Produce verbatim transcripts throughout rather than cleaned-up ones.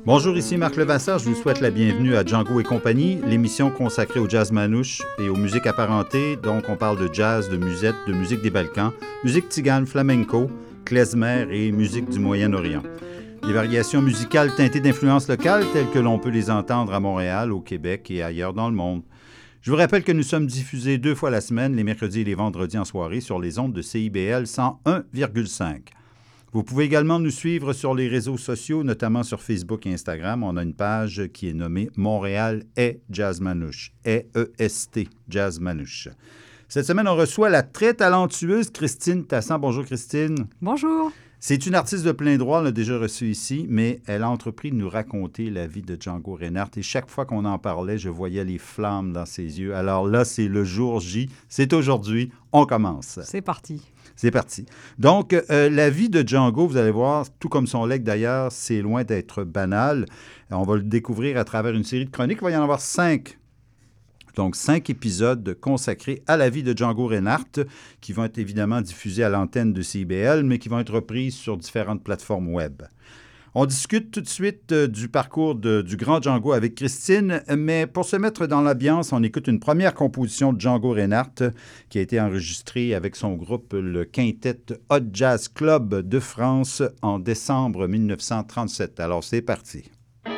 Bonjour, ici Marc Levasseur. Je vous souhaite la bienvenue à Django et compagnie, l'émission consacrée au jazz manouche et aux musiques apparentées. Donc, on parle de jazz, de musette, de musique des Balkans, musique tzigane, flamenco, klezmer et musique du Moyen-Orient. Des variations musicales teintées d'influences locales telles que l'on peut les entendre à Montréal, au Québec et ailleurs dans le monde. Je vous rappelle que nous sommes diffusés deux fois la semaine, les mercredis et les vendredis en soirée, sur les ondes de C I B L cent un virgule cinq. Vous pouvez également nous suivre sur les réseaux sociaux, notamment sur Facebook et Instagram. On a une page qui est nommée « Montréal est Jazz Manouche », E E S T, Jazz Manouche. Cette semaine, on reçoit la très talentueuse Christine Tassan. Bonjour Christine. Bonjour. C'est une artiste de plein droit, on l'a déjà reçue ici, mais elle a entrepris de nous raconter la vie de Django Reinhardt. Et chaque fois qu'on en parlait, je voyais les flammes dans ses yeux. Alors là, c'est le jour J. C'est aujourd'hui. On commence. C'est parti. C'est parti. Donc, euh, la vie de Django, vous allez voir, tout comme son legs d'ailleurs, c'est loin d'être banal. On va le découvrir à travers une série de chroniques. Il va y en avoir cinq. Donc, cinq épisodes consacrés à la vie de Django Reinhardt qui vont être évidemment diffusés à l'antenne de C I B L, mais qui vont être reprises sur différentes plateformes web. On discute tout de suite euh, du parcours de, du grand Django avec Christine, mais pour se mettre dans l'ambiance, on écoute une première composition de Django Reinhardt qui a été enregistrée avec son groupe, le Quintet Hot Jazz Club de France, en décembre mille neuf cent trente-sept. Alors, c'est parti.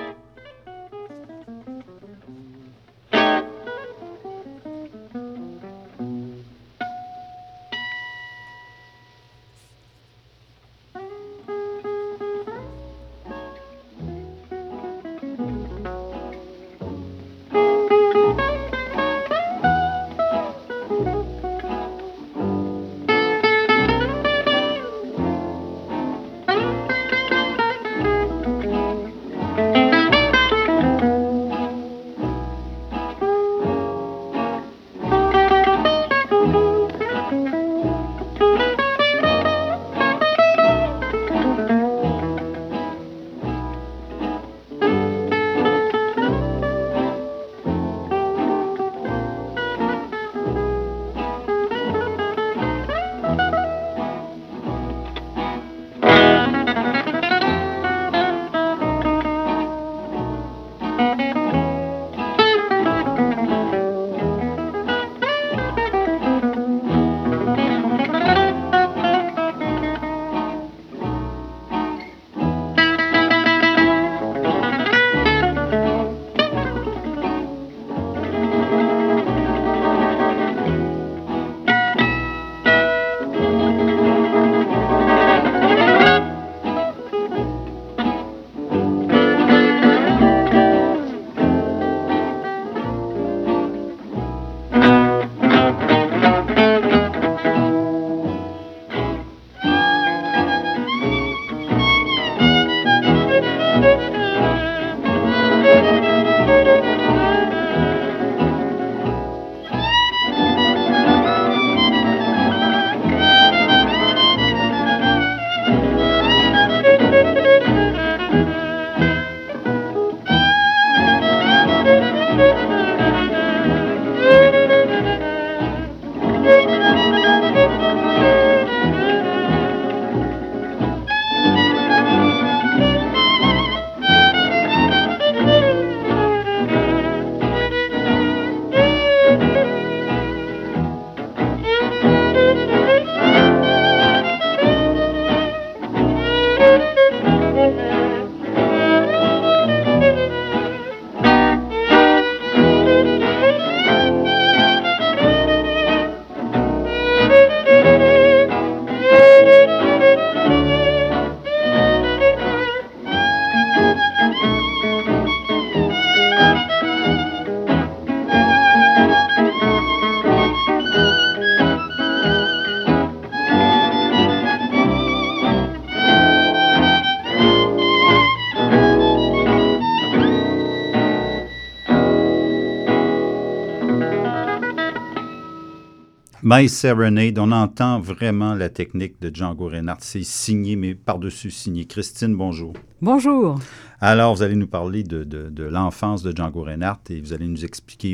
My Serenade, on entend vraiment la technique de Django Reinhardt. C'est signé, mais par-dessus signé. Christine, bonjour. Bonjour. Alors, vous allez nous parler de, de, de l'enfance de Django Reinhardt et vous allez nous expliquer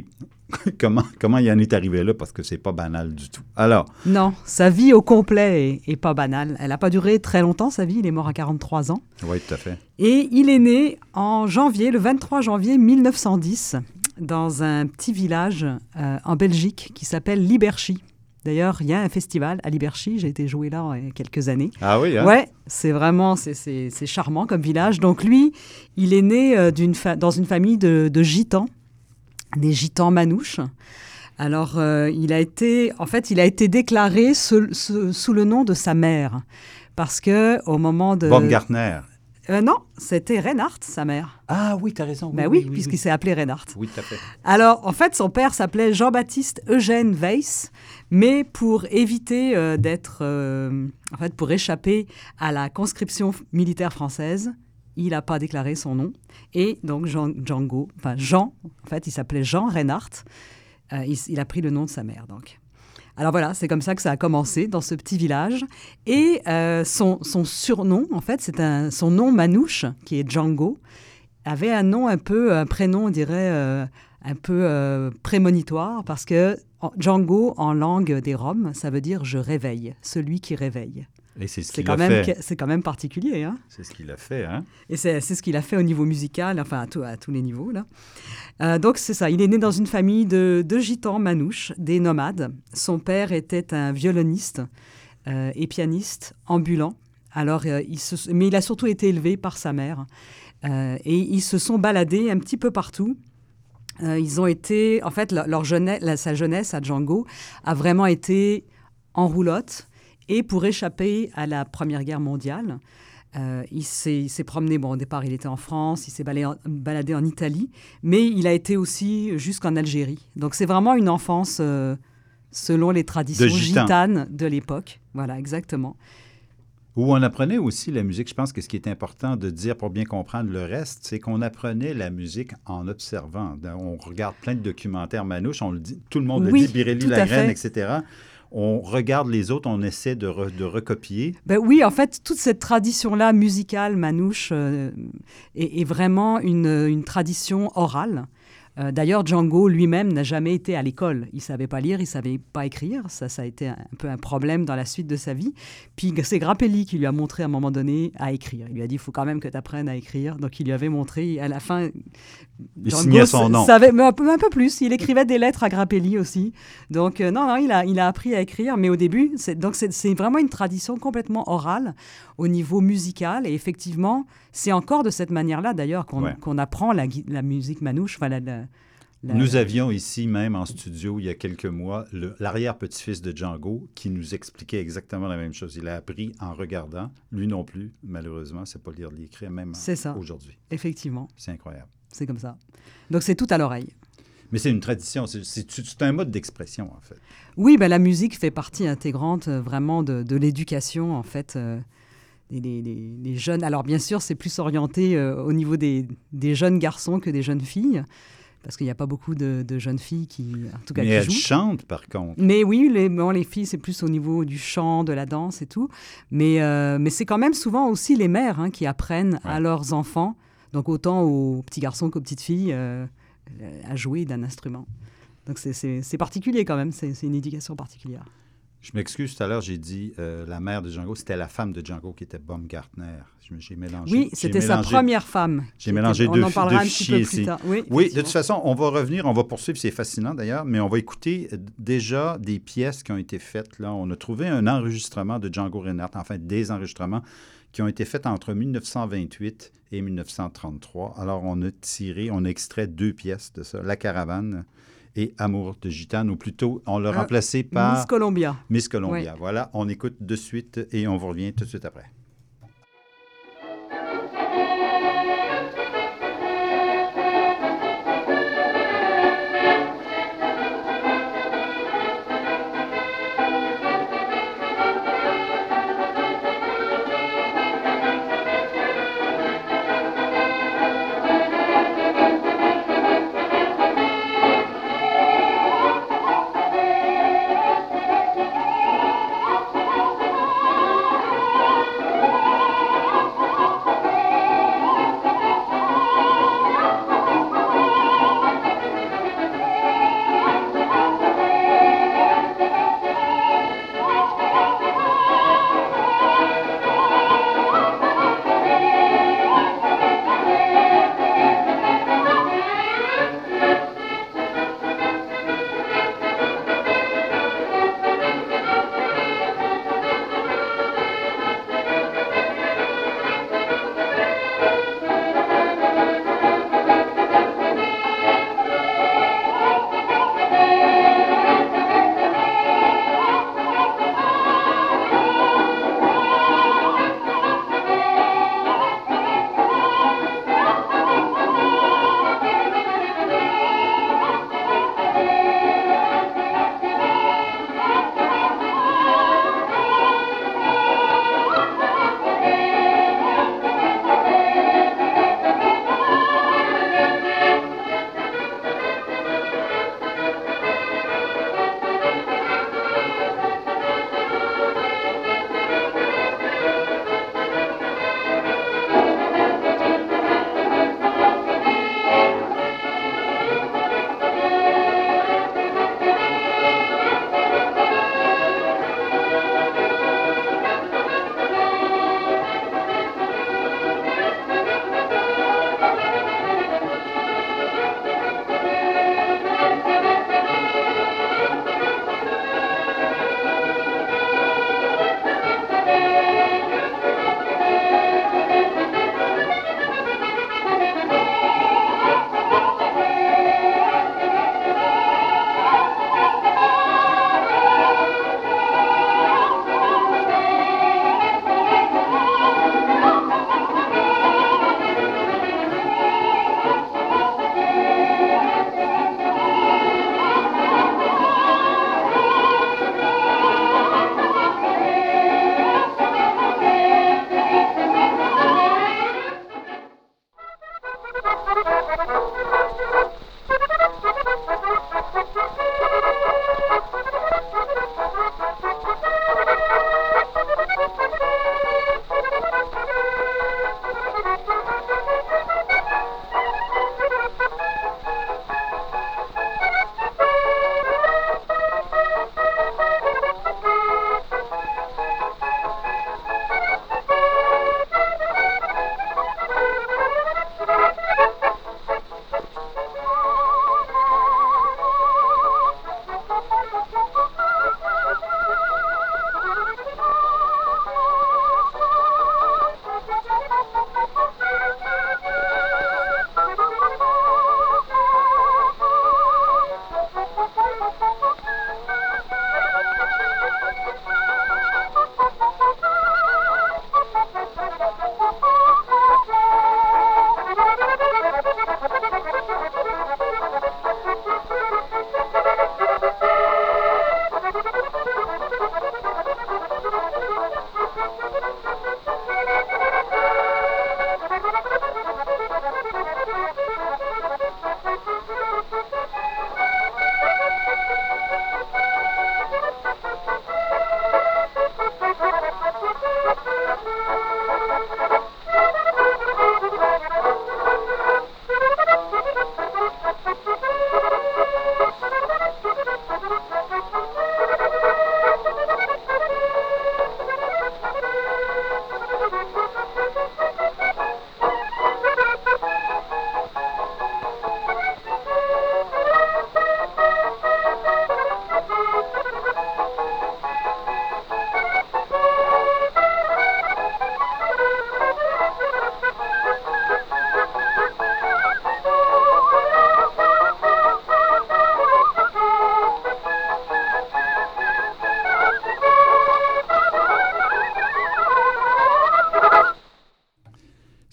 comment, comment il en est arrivé là, parce que c'est pas banal du tout. Alors... Non, sa vie au complet est, est pas banale. Elle n'a pas duré très longtemps, sa vie. Il est mort à quarante-trois ans. Oui, tout à fait. Et il est né en janvier, le vingt-trois janvier mille neuf cent dix, dans un petit village euh, en Belgique qui s'appelle Liberchy. D'ailleurs, il y a un festival à Liberchy. J'ai été jouer là il y a quelques années. Ah oui, hein? Ouais, c'est vraiment, c'est, c'est, c'est charmant comme village. Donc lui, il est né euh, d'une fa- dans une famille de, de gitans, des gitans manouches. Alors, euh, il a été, en fait, il a été déclaré sous, sous, sous le nom de sa mère. Parce que au moment de... Baumgartner. Euh, non, c'était Reinhardt, sa mère. Ah oui, tu as raison. Ben oui, oui, oui, puisqu'il oui. s'est appelé Reinhardt. Oui, tout à fait. Alors, en fait, son père s'appelait Jean-Baptiste Eugène Weiss, mais pour éviter euh, d'être... Euh, en fait, pour échapper à la conscription militaire française, il n'a pas déclaré son nom. Et donc, Jean, Django, enfin Jean, en fait, il s'appelait Jean Reinhardt. Euh, il, il a pris le nom de sa mère, donc. Alors voilà, c'est comme ça que ça a commencé dans ce petit village. Et euh, son, son surnom, en fait, c'est un, son nom manouche, qui est Django, avait un nom un peu, un prénom, on dirait, euh, un peu euh, prémonitoire, parce que Django, en langue des Roms, ça veut dire « je réveille », celui qui réveille. Et c'est ce C'est qu'il quand, a même, fait. c'est quand même particulier, hein? C'est ce qu'il a fait, hein? Et c'est, c'est ce qu'il a fait au niveau musical, enfin à, tout, à tous les niveaux, là. Euh, donc c'est ça, il est né dans une famille de, de gitans manouches, des nomades. Son père était un violoniste euh, et pianiste ambulant. Alors, euh, il se, mais il a surtout été élevé par sa mère. Euh, et ils se sont baladés un petit peu partout. Euh, ils ont été, en fait, leur, leur jeunesse, la, sa jeunesse à Django a vraiment été en roulotte. Et pour échapper à la Première Guerre mondiale, euh, il, s'est, il s'est promené, bon, au départ, il était en France, il s'est baladé en, baladé en Italie, mais il a été aussi jusqu'en Algérie. Donc, c'est vraiment une enfance euh, selon les traditions De gitan. gitanes de l'époque. Voilà, exactement. Où on apprenait aussi la musique. Je pense que ce qui est important de dire pour bien comprendre le reste, c'est qu'on apprenait la musique en observant. On regarde plein de documentaires manouches, on le dit, tout le monde Oui, le dit, Birelli, tout à Lagrène, fait. et cetera. On regarde les autres, on essaie de, re, de recopier. Ben oui, en fait, toute cette tradition-là musicale manouche euh, est, est vraiment une, une tradition orale. Euh, d'ailleurs, Django lui-même n'a jamais été à l'école. Il ne savait pas lire, il ne savait pas écrire. Ça, ça a été un, un peu un problème dans la suite de sa vie. Puis c'est Grappelli qui lui a montré à un moment donné à écrire. Il lui a dit, il faut quand même que tu apprennes à écrire. Donc, il lui avait montré. À la fin, il Django signait son nom. Savait, mais un, peu, un peu plus. Il écrivait des lettres à Grappelli aussi. Donc, euh, non, non, il a, il a appris à écrire. Mais au début, c'est, donc c'est, c'est vraiment une tradition complètement orale au niveau musical. Et effectivement, c'est encore de cette manière-là, d'ailleurs, qu'on, Ouais. qu'on apprend la, la musique manouche. Enfin, la, la, la... Nous avions ici, même en studio, il y a quelques mois, le, l'arrière-petit-fils de Django qui nous expliquait exactement la même chose. Il a appris en regardant. Lui non plus, malheureusement, c'est pas lire l'écrit, même c'est ça. aujourd'hui. Effectivement. C'est incroyable. C'est comme ça. Donc, c'est tout à l'oreille. Mais c'est une tradition, c'est, c'est, c'est un mode d'expression, en fait. Oui, ben, la musique fait partie intégrante euh, vraiment de, de l'éducation, en fait. Euh, les, les, les jeunes... Alors, bien sûr, c'est plus orienté euh, au niveau des, des jeunes garçons que des jeunes filles, parce qu'il n'y a pas beaucoup de, de jeunes filles qui, en tout cas, Mais qui elles jouent. chantent, par contre. Mais oui, les, bon, les filles, c'est plus au niveau du chant, de la danse et tout. Mais, euh, mais c'est quand même souvent aussi les mères hein, qui apprennent Ouais. à leurs enfants, donc autant aux petits garçons qu'aux petites filles, euh, à jouer d'un instrument. Donc c'est, c'est, c'est particulier quand même, c'est, c'est une éducation particulière. Je m'excuse, tout à l'heure, j'ai dit euh, la mère de Django, c'était la femme de Django qui était Baumgartner. J'ai mélangé. Oui, j'ai c'était mélangé, sa première femme. J'ai mélangé était, deux, on en parlera deux un petit peu fichiers plus ici. tard. Oui, Oui, de toute façon, on va revenir, on va poursuivre, c'est fascinant d'ailleurs, mais on va écouter déjà des pièces qui ont été faites. Là, on a trouvé un enregistrement de Django Reinhardt, enfin des enregistrements qui ont été faits entre dix-neuf cent vingt-huit et dix-neuf cent trente-trois. Alors, on a tiré, on a extrait deux pièces de ça, La Caravane et Amour de Gitane, ou plutôt, on l'a Ah, remplacé par... Miss Columbia. Miss Columbia. Oui. Voilà, on écoute de suite et on vous revient tout de suite après. Thank you.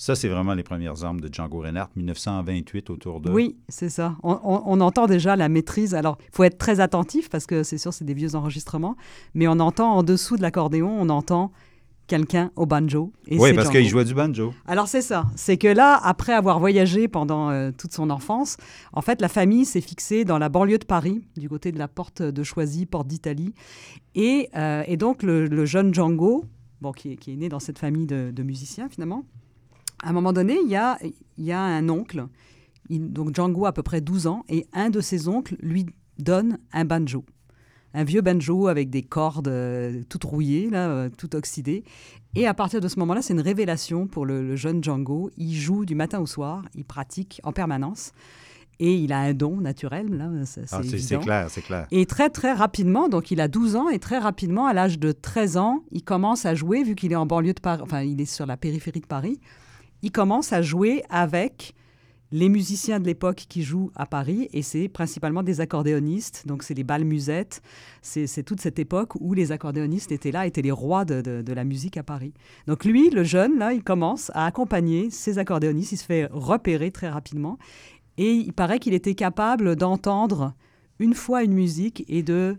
Ça, c'est vraiment les premières armes de Django Reinhardt, dix-neuf cent vingt-huit autour de... Oui, c'est ça. On, on, on entend déjà la maîtrise. Alors, il faut être très attentif parce que c'est sûr, c'est des vieux enregistrements, mais on entend en dessous de l'accordéon, on entend quelqu'un au banjo. Et oui, c'est parce Django. qu'il jouait du banjo. Alors, c'est ça. C'est que là, après avoir voyagé pendant euh, toute son enfance, en fait, la famille s'est fixée dans la banlieue de Paris, du côté de la porte de Choisy, porte d'Italie. Et, euh, et donc, le, le jeune Django, bon, qui, est, qui est né dans cette famille de, de musiciens, finalement, à un moment donné, il y a, il y a un oncle, il, donc Django a à peu près douze ans, et un de ses oncles lui donne un banjo. Un vieux banjo avec des cordes euh, toutes rouillées, là, euh, toutes oxydées. Et à partir de ce moment-là, c'est une révélation pour le, le jeune Django. Il joue du matin au soir, il pratique en permanence. Et il a un don naturel, là, c'est, ah, c'est, c'est clair, c'est clair. Et très, très rapidement, donc il a douze ans, et très rapidement, à l'âge de treize ans, il commence à jouer, vu qu'il est en banlieue de Paris, enfin, il est sur la périphérie de Paris, il commence à jouer avec les musiciens de l'époque qui jouent à Paris, et c'est principalement des accordéonistes, donc c'est les bals musettes, c'est, c'est toute cette époque où les accordéonistes étaient là, étaient les rois de, de, de la musique à Paris. Donc lui, le jeune, là, il commence à accompagner ces accordéonistes, il se fait repérer très rapidement, et il paraît qu'il était capable d'entendre une fois une musique et de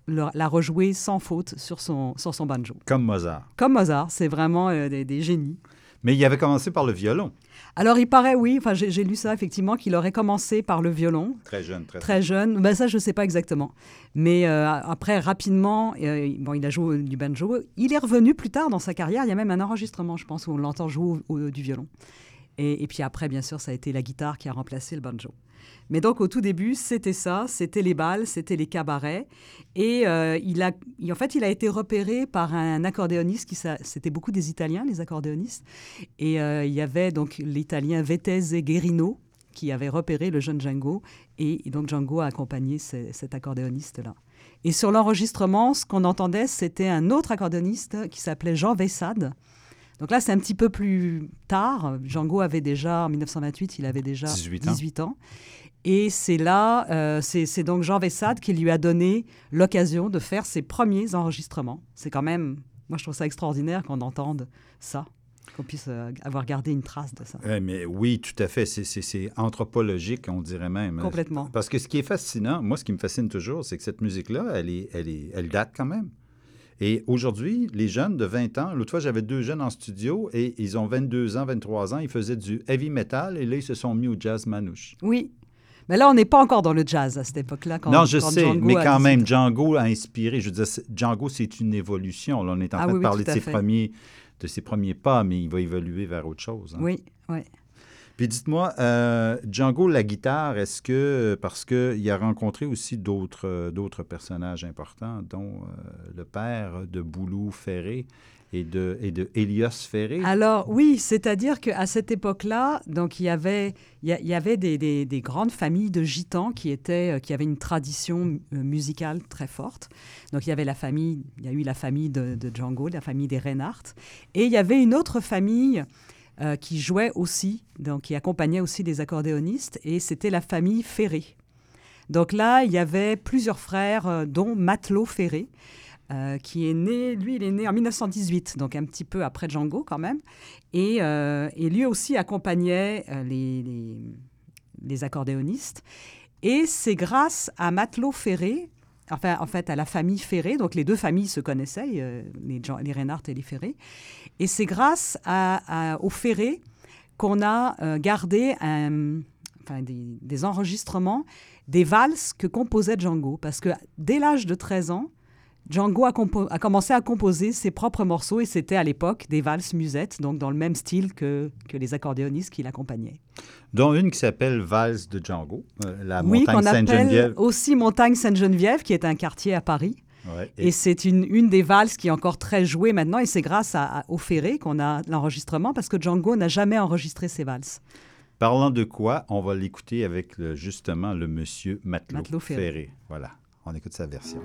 la rejouer sans faute sur son, sur son banjo. Comme Mozart. Comme Mozart, c'est vraiment euh, des, des génies. Mais il avait commencé par le violon. Alors, il paraît, oui, enfin, j'ai, j'ai lu ça, effectivement, qu'il aurait commencé par le violon. Très jeune, très, très jeune. Ben, ça, je ne sais pas exactement. Mais euh, après, rapidement, euh, bon, il a joué du banjo. Il est revenu plus tard dans sa carrière. Il y a même un enregistrement, je pense, où on l'entend jouer au, au, du violon. Et, et puis après, bien sûr, ça a été la guitare qui a remplacé le banjo. Mais donc, au tout début, c'était ça, c'était les bals, c'était les cabarets. Et euh, il a, en fait, il a été repéré par un accordéoniste, qui, c'était beaucoup des Italiens, les accordéonistes. Et euh, il y avait donc l'Italien Vettese Guerino, qui avait repéré le jeune Django. Et, et donc, Django a accompagné ce, cet accordéoniste-là. Et sur l'enregistrement, ce qu'on entendait, c'était un autre accordéoniste qui s'appelait Jean Vessade. Donc là, c'est un petit peu plus tard. Django avait déjà, en dix-neuf cent vingt-huit, il avait déjà dix-huit ans. dix-huit ans. Et c'est là, euh, c'est, c'est donc Jean Vessade qui lui a donné l'occasion de faire ses premiers enregistrements. C'est quand même, moi je trouve ça extraordinaire qu'on entende ça, qu'on puisse euh, avoir gardé une trace de ça. Euh, mais oui, tout à fait. C'est, c'est, c'est anthropologique, on dirait même. Complètement. Parce que ce qui est fascinant, moi ce qui me fascine toujours, c'est que cette musique-là, elle, est, elle, est, elle date quand même. Et aujourd'hui, les jeunes de vingt ans, l'autre fois, j'avais deux jeunes en studio et ils ont vingt-deux ans, vingt-trois ans, ils faisaient du heavy metal et là, ils se sont mis au jazz manouche. Oui. Mais là, on n'est pas encore dans le jazz à cette époque-là. Quand, non, je quand sais, Django mais quand même, dix-huit Django a inspiré. Je veux dire, Django, c'est une évolution. Là, on est en ah, train oui, de parler oui, de, ses premiers, de ses premiers pas, mais il va évoluer vers autre chose. Hein. Oui, oui. Puis dites-moi, euh, Django, la guitare, est-ce que, parce qu'il a rencontré aussi d'autres, euh, d'autres personnages importants, dont euh, le père de Boulou Ferré et de, et de Hélios Ferré? Alors oui, c'est-à-dire qu'à cette époque-là, donc il y avait, il y, a, il y avait des, des, des grandes familles de gitans qui, étaient, qui avaient une tradition musicale très forte. Donc il y avait la famille, il y a eu la famille de, de Django, la famille des Reinhardt, et il y avait une autre famille Euh, qui jouait aussi, donc qui accompagnait aussi des accordéonistes, et c'était la famille Ferré. Donc là, il y avait plusieurs frères, euh, dont Matelot Ferré, euh, qui est né, lui, il est né en dix-neuf cent dix-huit, donc un petit peu après Django quand même, et, euh, et lui aussi accompagnait euh, les, les, les accordéonistes. Et c'est grâce à Matelot Ferré, enfin, en fait, à la famille Ferré, donc les deux familles se connaissaient, euh, les, les Reinhardt et les Ferré, et c'est grâce à, à, aux Ferré qu'on a euh, gardé un, enfin, des, des enregistrements des valses que composait Django, parce que dès l'âge de treize ans, Django a, compo- a commencé à composer ses propres morceaux, et c'était à l'époque des valses musettes, donc dans le même style que, que les accordéonistes qui l'accompagnaient. Dont une qui s'appelle Valse de Django, euh, la oui, montagne Sainte-Geneviève. Oui, aussi montagne Sainte-Geneviève, qui est un quartier à Paris. Ouais, et... et c'est une, une des valses qui est encore très jouée maintenant, et c'est grâce à, à, au Ferré qu'on a l'enregistrement, parce que Django n'a jamais enregistré ces valses. Parlant de quoi, on va l'écouter avec le, justement le monsieur Matelot, Matelot Ferré. Ferré. Voilà, on écoute sa version.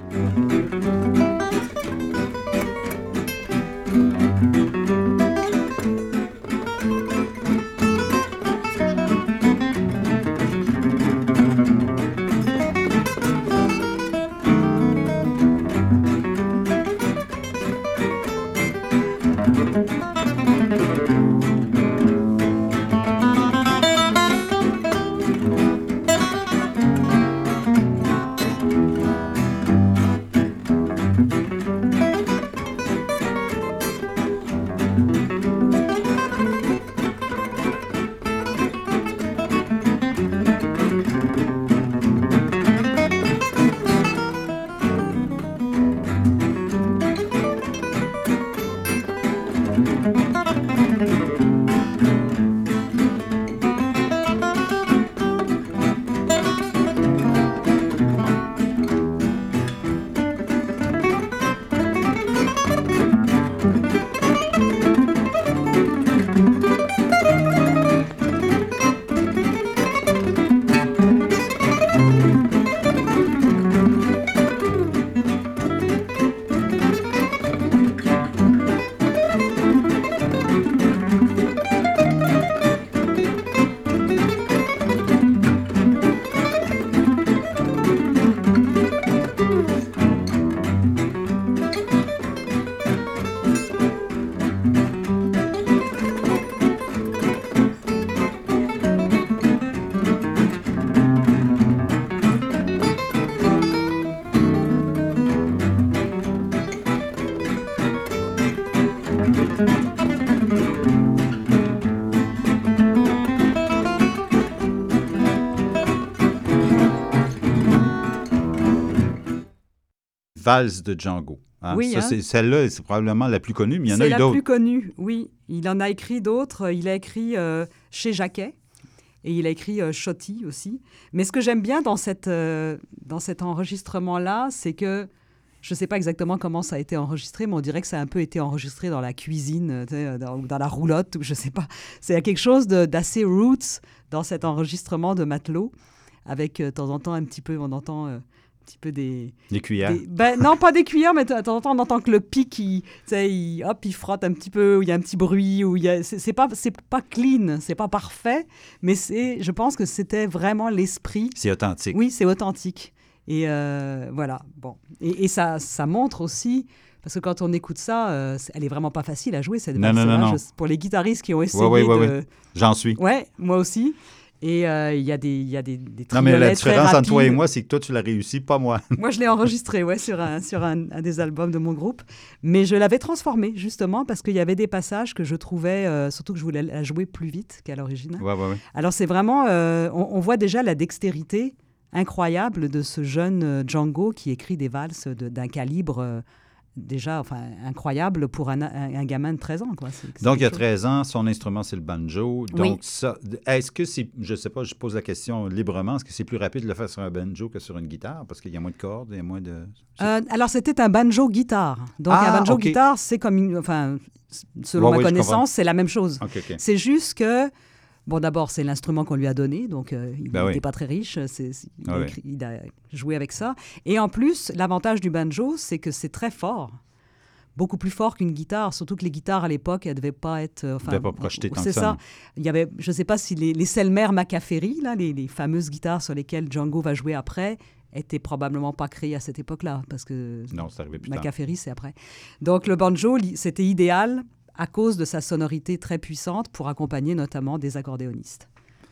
Valse de Django. Hein? Oui, Ça, hein? c'est, celle-là, c'est probablement la plus connue, mais il y en C'est a eu la d'autres. plus connue, oui. Il en a écrit d'autres. Il a écrit euh, chez Jacquet et il a écrit euh, Chotti aussi. Mais ce que j'aime bien dans, cette, euh, dans cet enregistrement-là, c'est que je ne sais pas exactement comment ça a été enregistré, mais on dirait que ça a un peu été enregistré dans la cuisine, tu sais, dans, dans la roulotte, ou je ne sais pas. C'est quelque chose de, d'assez roots dans cet enregistrement de Matelot, avec euh, de temps en temps un petit peu, on entend euh, un petit peu des... Les cuillères. des- ben, non, pas des cuillères, mais de temps en temps, on entend que le pic, il, tu sais, il, hop, il frotte un petit peu, ou il y a un petit bruit, ou il y a, c'est, c'est, pas, c'est pas clean, c'est pas parfait, mais c'est, je pense que c'était vraiment l'esprit. C'est authentique. Oui, c'est authentique. Et euh, voilà, bon. Et, et ça, ça montre aussi, parce que quand on écoute ça, euh, c'est- elle est vraiment pas facile à jouer, cette Non, non, valse-là. non, non. Je- pour les guitaristes qui ont essayé Oui, oui, oui, de... oui. J'en suis. Ouais, moi aussi. Et euh, il y a des, il y a des, des Non, mais la triolets très différence entre toi et rapides. moi, c'est que toi, tu l'as réussi, pas moi. Moi, je l'ai enregistré, ouais, sur, un, sur un, un des albums de mon groupe. Mais je l'avais transformé, justement, parce qu'il y avait des passages que je trouvais, euh, surtout que je voulais la jouer plus vite qu'à l'original. Oui, oui, oui. Alors, c'est vraiment, euh, on, on voit déjà la dextérité incroyable de ce jeune euh, Django qui écrit des valses de- d'un calibre euh, déjà, enfin, incroyable pour un, un- un gamin de treize ans, quoi. C'est- c'est Donc, il y a quelque chose. treize ans, son instrument, c'est le banjo. Donc, Oui. ça, est-ce que c'est, je ne sais pas, je pose la question librement, est-ce que c'est plus rapide de le faire sur un banjo que sur une guitare? Parce qu'il y a moins de cordes, il y a moins de... Euh, alors, c'était un banjo-guitare. Donc, Ah, un ok. banjo-guitare, c'est comme une... Enfin, selon Ouais, ma ouais, je comprends. connaissance, c'est la même chose. OK, OK. C'est juste que, bon, d'abord, c'est l'instrument qu'on lui a donné, donc euh, il Ben n'était oui. pas très riche, c'est, c'est- il, Ah a oui. écrit- il a joué avec ça. Et en plus, l'avantage du banjo, c'est que c'est très fort, beaucoup plus fort qu'une guitare, surtout que les guitares, à l'époque, elles ne devaient pas être... euh, enfin, devaient pas projeter tant c'est que ça, ça. non. Il y avait, je ne sais pas si les, les Selmer Macaferi, là, les, les fameuses guitares sur lesquelles Django va jouer après, étaient probablement pas créées à cette époque-là, parce que Non, c'est arrivé plus tard. Macaferi, c'est après. Donc, le banjo, li- c'était idéal à cause de sa sonorité très puissante pour accompagner notamment des accordéonistes.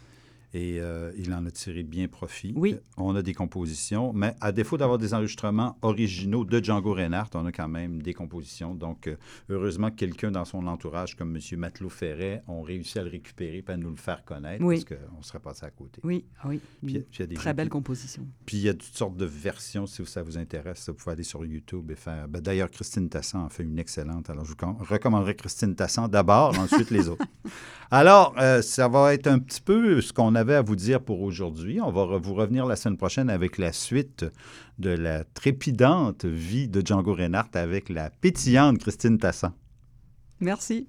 Et euh, il en a tiré bien profit. Oui. On a des compositions, mais à défaut d'avoir des enregistrements originaux de Django Reinhardt, on a quand même des compositions. Donc, euh, heureusement que quelqu'un dans son entourage, comme M. Matelot Ferret, ont réussi à le récupérer et à nous le faire connaître, Oui. parce qu'on serait passé à côté. Oui, oui. Puis, Une puis il y a des très gens belle qui- composition. Puis il y a toutes sortes de versions, si ça vous intéresse. Vous pouvez aller sur YouTube et faire... Ben, d'ailleurs, Christine Tassan en fait une excellente. Alors, je vous con- recommanderais Christine Tassan d'abord, ensuite les autres. Alors, euh, ça va être un petit peu ce qu'on avait à vous dire pour aujourd'hui. On va re- vous revenir la semaine prochaine avec la suite de la trépidante vie de Django Reinhardt avec la pétillante Christine Tassan. Merci.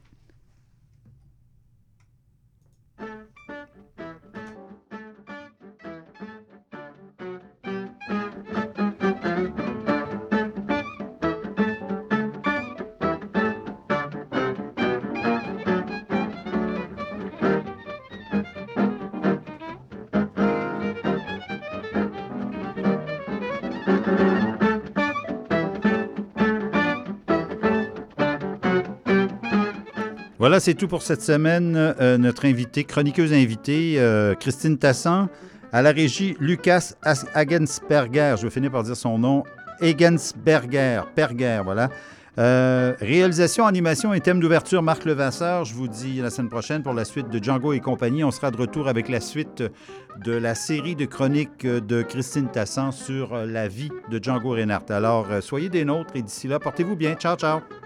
Voilà, c'est tout pour cette semaine. Euh, notre invitée, chroniqueuse invitée, euh, Christine Tassan. À la régie, Lucas As- Agensberger. Je vais finir par dire son nom. Egensberger. Perger, voilà. Euh, réalisation, animation et thème d'ouverture, Marc Levasseur. Je vous dis la semaine prochaine pour la suite de Django et compagnie. On sera de retour avec la suite de la série de chroniques de Christine Tassan sur la vie de Django Reinhardt. Alors, euh, soyez des nôtres et d'ici là, portez-vous bien. Ciao, ciao.